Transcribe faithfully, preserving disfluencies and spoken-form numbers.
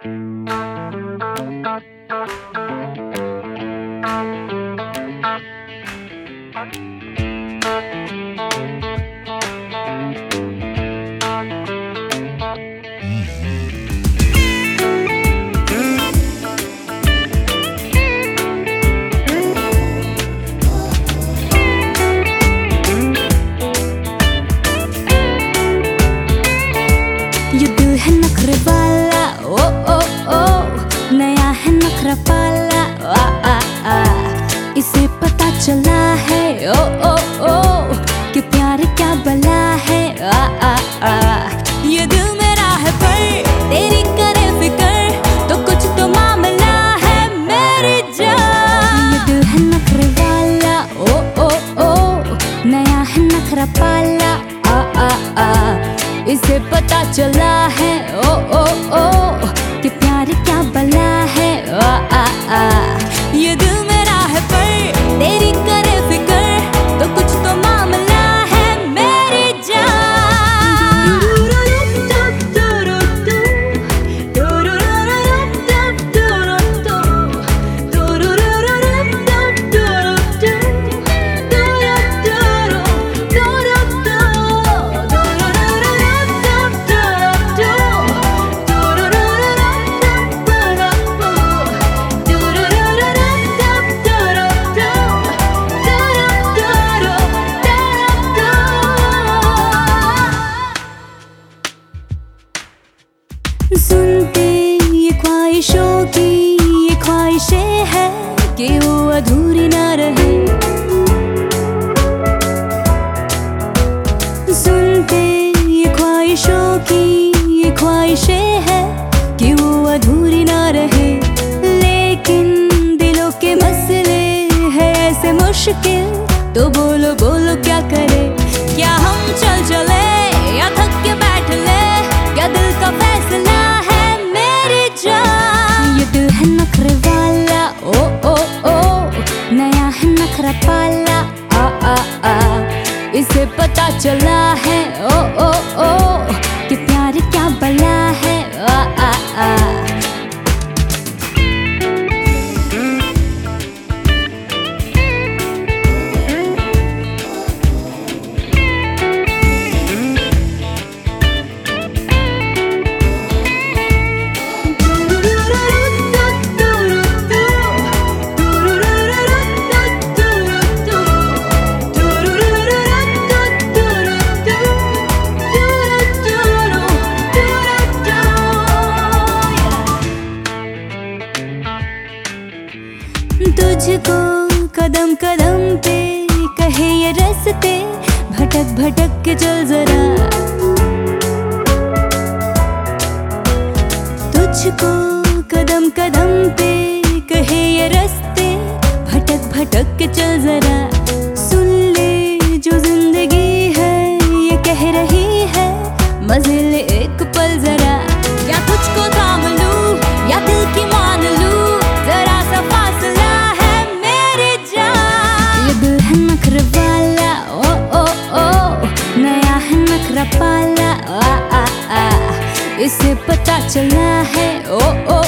ये दिल है नखरे वाला, ओ ओ ओ नया है नखरा पाला, आ आ आ इसे पता चला है, ओ ओ ओ कि प्यार क्या बला है, आ आ आ ये दिल मेरा है पर तेरी करे फिकर तो कुछ तो मामला है मेरी जान। ये दिल है नखरे वाला, ओ ओ ओ नया है नखरा पाला, आ आ आ इसे पता चला है, ओ ओ ओ कि प्यार क्या बला है, आ आ आ ये दिल मेरा है पर तेरी करे फिकर तो कुछ तो मामला है मेरी सुनते ये ख्वाहिशों की ये ख्वाहिशें हैं कि वो अधूरी ना रहे। सुनते ये ख्वाहिशों की ये ख्वाहिशें हैं कि वो अधूरी ना रहे, लेकिन दिलों के मसले हैं ऐसे मुश्किल, तो बोलो बोलो क्या करे, क्या हम चल चले या थक के बैठ ले, क्या दिल का फैसला है मेरी जान। ये दिल है नखरे वाला, ओ ओ ओ नया है नखरा पाला, आ आ आ इसे पता चला है, ओ ओ ओ कि प्यार क्या बला है, आ आ आ तुझको कदम कदम पे कहे ये रास्ते, भटक भटक के चल जरा, तुझको कदम कदम पे कहे ये रास्ते, भटक भटक के चल जरा, सुन ले जो जिंदगी है ये कह रही है, मजे ले एक पल जरा, या तुझको थाम लूं या दिल की मान लूं, जरा सा फासला है मेरी जान। ये दिल है नखरे वाला, ओ ओ ओ नया है नखरा पाला, आ आ आ इसे पता चला है, ओ ओ